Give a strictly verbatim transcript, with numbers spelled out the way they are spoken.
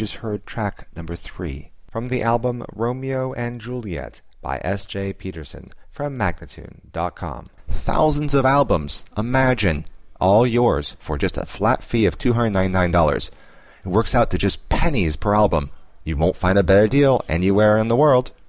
just heard track number three from the album Romeo and Juliet by S J Peterson from Magnatune dot com. Thousands of albums, imagine, all yours for just a flat fee of two hundred ninety-nine dollars. It works out to just pennies per album. You won't find a better deal anywhere in the world.